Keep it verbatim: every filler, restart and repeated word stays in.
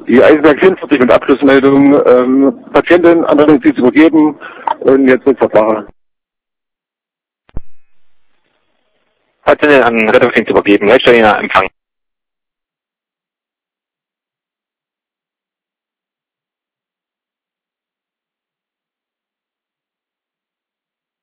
Die Eisenberg vierundvierzig mit Abschlussmeldung. Ähm, Patientin an Rettungsdienst übergeben und jetzt wird Verfahren. Patientin an Rettungsdienst übergeben. Leitstelle Empfang.